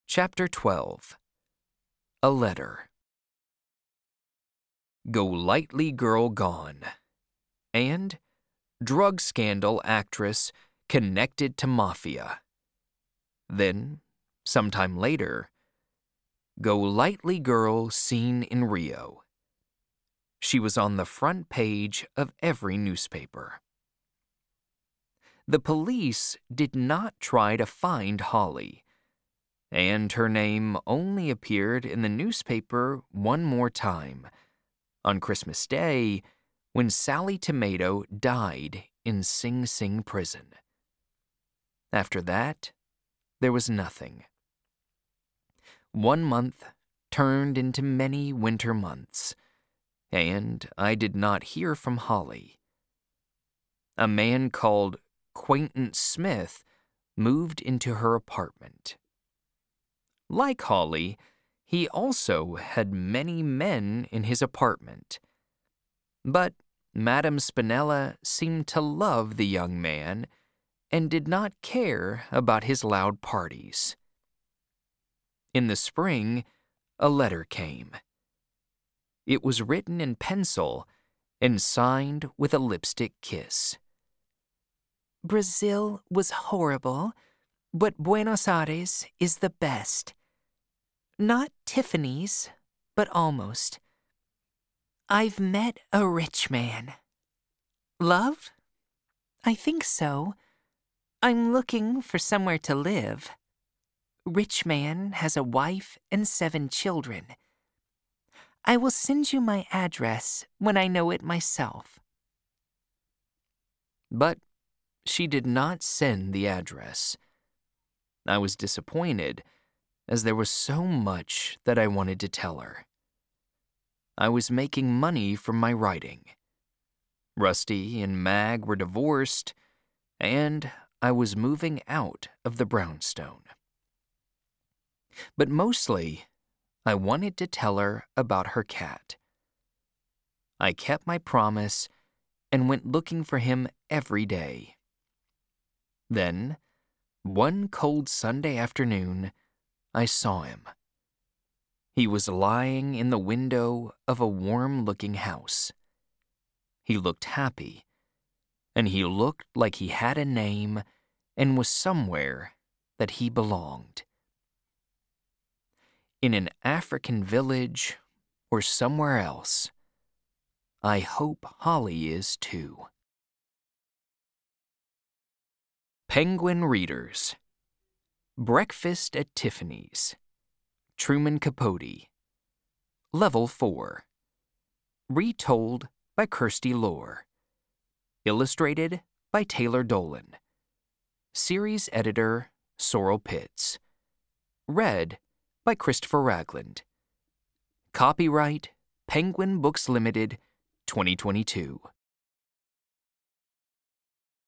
Chapter 12. A Letter. Go Lightly Girl Gone. And drug scandal actress connected to mafia. Then, sometime later, Go Lightly Girl seen in Rio. She was on the front page of every newspaper. The police did not try to find Holly, and her name only appeared in the newspaper one more time, on Christmas Day, when Sally Tomato died in Sing Sing prison. After that, there was nothing. 1 month turned into many winter months, and I did not hear from Holly. A man called Quentin Smith moved into her apartment. Like Holly, he also had many men in his apartment. But Madame Spinella seemed to love the young man and did not care about his loud parties. In the spring, a letter came. It was written in pencil and signed with a lipstick kiss. Brazil was horrible, but Buenos Aires is the best. Not Tiffany's, but almost. I've met a rich man. Love? I think so. I'm looking for somewhere to live. Rich man has a wife and 7 children. I will send you my address when I know it myself. But she did not send the address. I was disappointed, as there was so much that I wanted to tell her. I was making money from my writing. Rusty and Mag were divorced, and I was moving out of the brownstone. But mostly, I wanted to tell her about her cat. I kept my promise and went looking for him every day. Then, one cold Sunday afternoon, I saw him. He was lying in the window of a warm-looking house. He looked happy, and he looked like he had a name and was somewhere that he belonged. In an African village or somewhere else, I hope Holly is too. Penguin Readers. Breakfast at Tiffany's. Truman Capote. Level 4. Retold by Kirsty Lohr. Illustrated by Taylor Dolan. Series editor Sorrel Pitts. Read by Christopher Ragland. Copyright Penguin Books Limited, 2022.